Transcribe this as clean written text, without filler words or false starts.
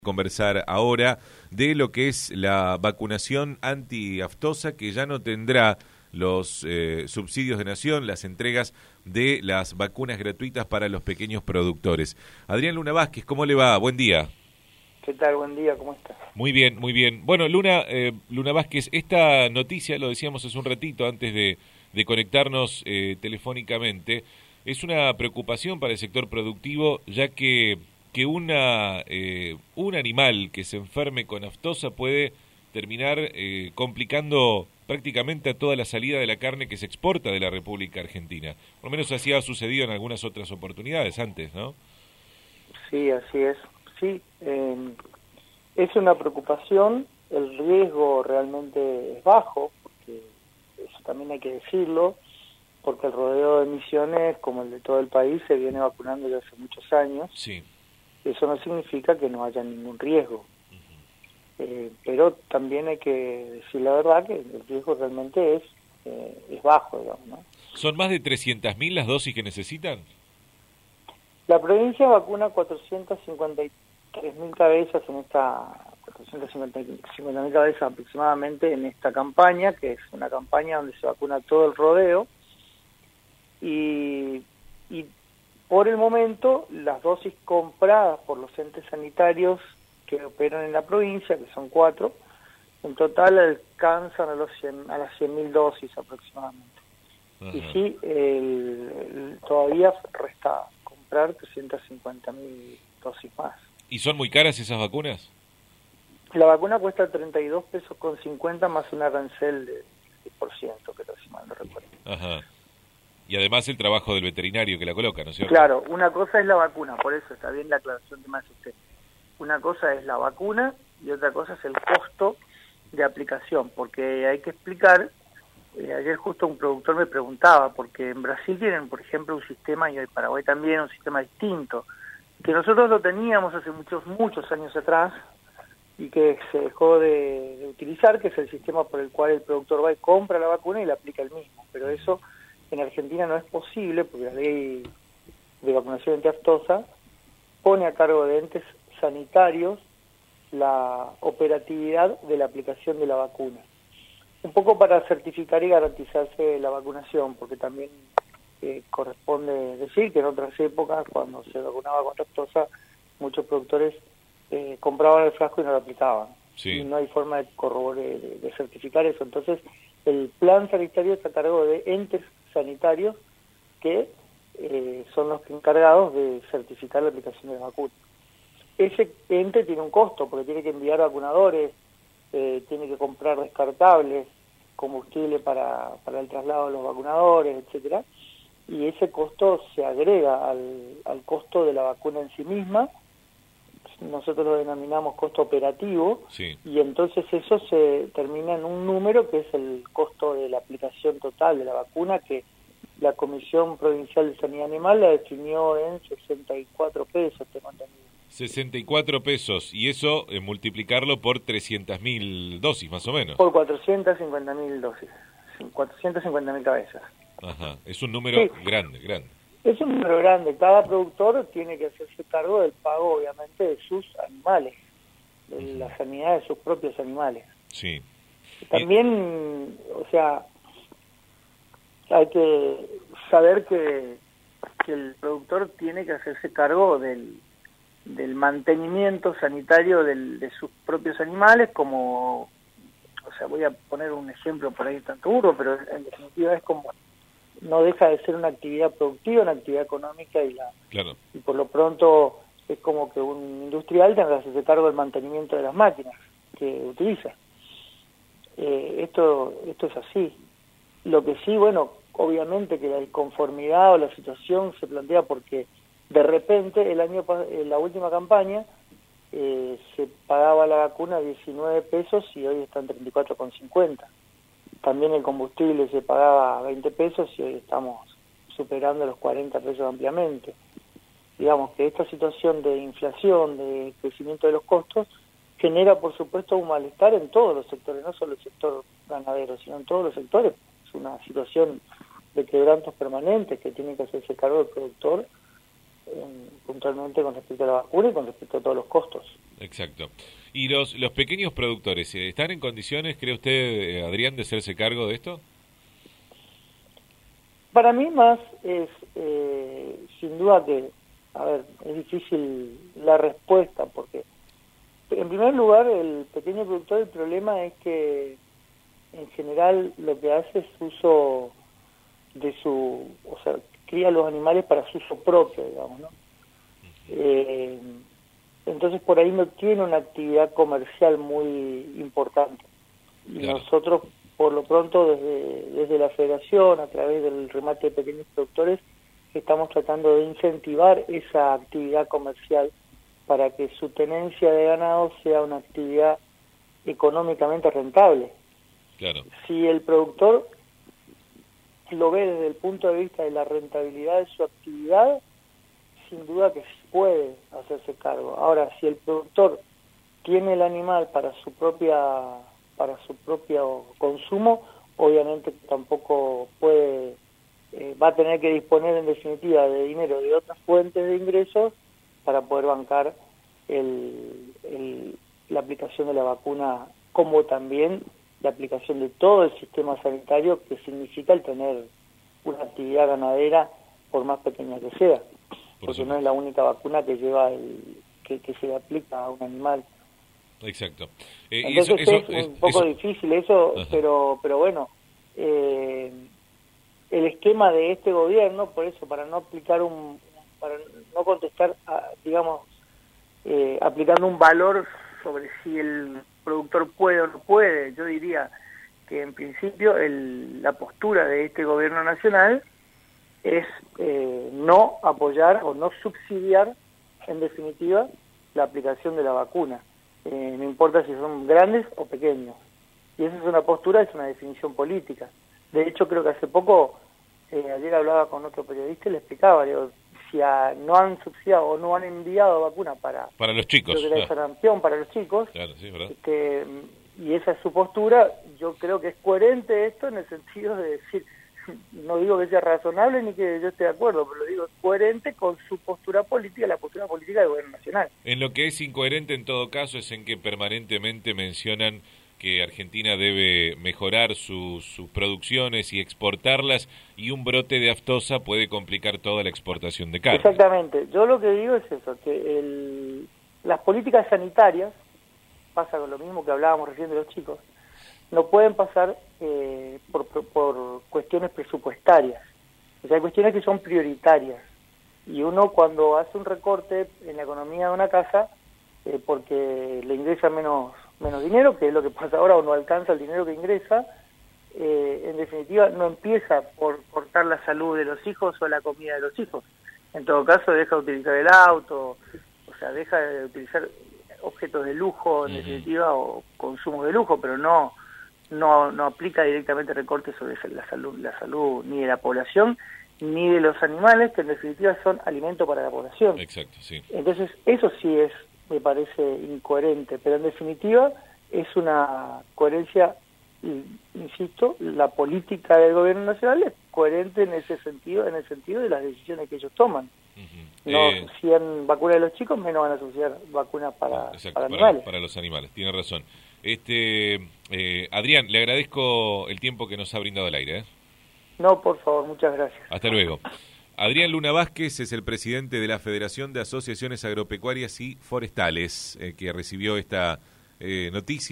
Conversar ahora de lo que es la vacunación anti-aftosa, que ya no tendrá los subsidios de nación, las entregas de las vacunas gratuitas para los pequeños productores. Adrián Luna Vázquez, ¿cómo le va? Buen día. ¿Qué tal? Buen día, ¿cómo estás? Muy bien, muy bien. Bueno, Luna Vázquez, esta noticia, lo decíamos hace un ratito antes de conectarnos telefónicamente, es una preocupación para el sector productivo, ya que un animal que se enferme con aftosa puede terminar complicando prácticamente a toda la salida de la carne que se exporta de la República Argentina. Por lo menos así ha sucedido en algunas otras oportunidades antes, ¿no? Sí, así es. Sí, es una preocupación, el riesgo realmente es bajo, porque eso también hay que decirlo, porque el rodeo de Misiones, como el de todo el país, se viene vacunando desde hace muchos años. Sí. Eso no significa que no haya ningún riesgo. Pero también hay que decir la verdad que el riesgo realmente es bajo, digamos, ¿no? ¿Son más de 300.000 las dosis que necesitan? La provincia vacuna 453.000 cabezas en esta 450.000 cabezas aproximadamente en esta campaña, que es una campaña donde se vacuna todo el rodeo, y por el momento las dosis compradas por los entes sanitarios que operan en la provincia, que son 4, en total alcanzan a las 100.000 dosis aproximadamente. Ajá. Y sí, todavía resta comprar 350.000 dosis más. ¿Y son muy caras esas vacunas? La vacuna cuesta 32 pesos con 50 más un arancel de 10%, pero si mal no recuerdo. Ajá. Y además el trabajo del veterinario que la coloca, ¿no es cierto? Claro, una cosa es la vacuna, por eso está bien la aclaración que me hace usted. Una cosa es la vacuna y otra cosa es el costo de aplicación, porque hay que explicar, ayer justo un productor me preguntaba, porque en Brasil tienen, por ejemplo, un sistema, y en Paraguay también, un sistema distinto, que nosotros lo teníamos hace muchos años atrás, y que se dejó de utilizar, que es el sistema por el cual el productor va y compra la vacuna y la aplica él mismo, pero eso en Argentina no es posible, porque la ley de vacunación anti-aftosa pone a cargo de entes sanitarios la operatividad de la aplicación de la vacuna. Un poco para certificar y garantizarse la vacunación, porque también corresponde decir que en otras épocas, cuando se vacunaba contra aftosa, muchos productores compraban el frasco y no lo aplicaban. Sí. Y no hay forma de corroborar, de certificar eso. Entonces, el plan sanitario está a cargo de entes sanitarios que son los encargados de certificar la aplicación de la vacuna. Ese ente tiene un costo, porque tiene que enviar vacunadores, tiene que comprar descartables, combustible para el traslado de los vacunadores, etcétera, y ese costo se agrega al costo de la vacuna en sí misma. Nosotros lo denominamos costo operativo, sí. Y entonces eso se termina en un número que es el costo de la aplicación total de la vacuna, que la Comisión Provincial de Sanidad Animal la definió en 64 pesos, tengo entendido. 64 pesos, y eso multiplicarlo por 300.000 dosis, más o menos. Por 450.000 dosis, 450.000 cabezas. Ajá, es un número grande. Es un número grande, cada productor tiene que hacerse cargo del pago, obviamente, de sus animales, de la sanidad de sus propios animales. Sí. También, o sea, hay que saber que el productor tiene que hacerse cargo del mantenimiento sanitario de sus propios animales, como, o sea, voy a poner un ejemplo por ahí tan duro, pero en definitiva es como, no deja de ser una actividad productiva, una actividad económica, claro. Y por lo pronto es como que un industrial tenga que hacerse cargo del mantenimiento de las máquinas que utiliza. Esto es así. Lo que sí, bueno, obviamente que la inconformidad o la situación se plantea porque de repente la última campaña se pagaba la vacuna 19 pesos y hoy está en 34,50. También el combustible se pagaba 20 pesos y hoy estamos superando los 40 pesos ampliamente. Digamos que esta situación de inflación, de crecimiento de los costos, genera por supuesto un malestar en todos los sectores, no solo el sector ganadero, sino en todos los sectores. Es una situación de quebrantos permanentes que tiene que hacerse cargo el productor puntualmente con respecto a la vacuna y con respecto a todos los costos. Exacto. ¿Y los pequeños productores están en condiciones, cree usted, Adrián, de hacerse cargo de esto? Para mí más es, sin duda que, a ver, es difícil la respuesta, porque en primer lugar el pequeño productor, el problema es que en general lo que hace es uso de o sea, cría los animales para su uso propio, digamos, ¿no? Entonces por ahí no tiene una actividad comercial muy importante. Y claro. Nosotros, por lo pronto, desde la Federación, a través del remate de pequeños productores, estamos tratando de incentivar esa actividad comercial para que su tenencia de ganado sea una actividad económicamente rentable. Claro. Si el productor lo ve desde el punto de vista de la rentabilidad de su actividad, sin duda que sí puede hacerse cargo. Ahora, si el productor tiene el animal para su propio consumo, obviamente tampoco puede, va a tener que disponer en definitiva de dinero de otras fuentes de ingresos para poder bancar la aplicación de la vacuna, como también la aplicación de todo el sistema sanitario, que significa el tener una actividad ganadera, por más pequeña que sea, porque no es la única vacuna que lleva que se le aplica a un animal. Exacto. Entonces es un poco difícil eso, pero bueno, el esquema de este gobierno, por eso, para no contestar, digamos, aplicando un valor sobre si el productor puede o no puede, yo diría que en principio la postura de este gobierno nacional es no apoyar o no subsidiar, en definitiva, la aplicación de la vacuna. No importa si son grandes o pequeños. Y esa es una postura, es una definición política. De hecho, creo que hace poco, ayer hablaba con otro periodista y le explicaba, digo, si no han subsidiado o no han enviado vacuna para los chicos, creo que era sarampión para los chicos, claro, sí, ¿verdad? Y esa es su postura. Yo creo que es coherente esto en el sentido de decir, no digo que sea razonable ni que yo esté de acuerdo, pero lo digo, es coherente con su postura política, la postura política del gobierno nacional. En lo que es incoherente en todo caso es en que permanentemente mencionan que Argentina debe mejorar sus producciones y exportarlas, y un brote de aftosa puede complicar toda la exportación de carne. Exactamente. Yo lo que digo es eso, que las políticas sanitarias, pasa con lo mismo que hablábamos recién de los chicos, no pueden pasar por cuestiones presupuestarias. O sea, hay cuestiones que son prioritarias. Y uno, cuando hace un recorte en la economía de una casa, porque le ingresa menos dinero, que es lo que pasa ahora, o no alcanza el dinero que ingresa, en definitiva no empieza por cortar la salud de los hijos o la comida de los hijos. En todo caso, deja de utilizar el auto, o sea, deja de utilizar objetos de lujo, en definitiva, o consumos de lujo, pero no aplica directamente recortes sobre la salud ni de la población ni de los animales, que en definitiva son alimento para la población. Exacto, sí. Entonces eso sí me parece incoherente, pero en definitiva es una coherencia, insisto, la política del gobierno nacional es coherente en ese sentido, en el sentido de las decisiones que ellos toman. No subsidian vacunas de los chicos, menos van a subsidiar vacunas para animales. Para los animales, tiene razón. Adrián, le agradezco el tiempo que nos ha brindado al aire. No, por favor, muchas gracias. Hasta luego. Adrián Luna Vázquez es el presidente de la Federación de Asociaciones Agropecuarias y Forestales, que recibió esta noticia.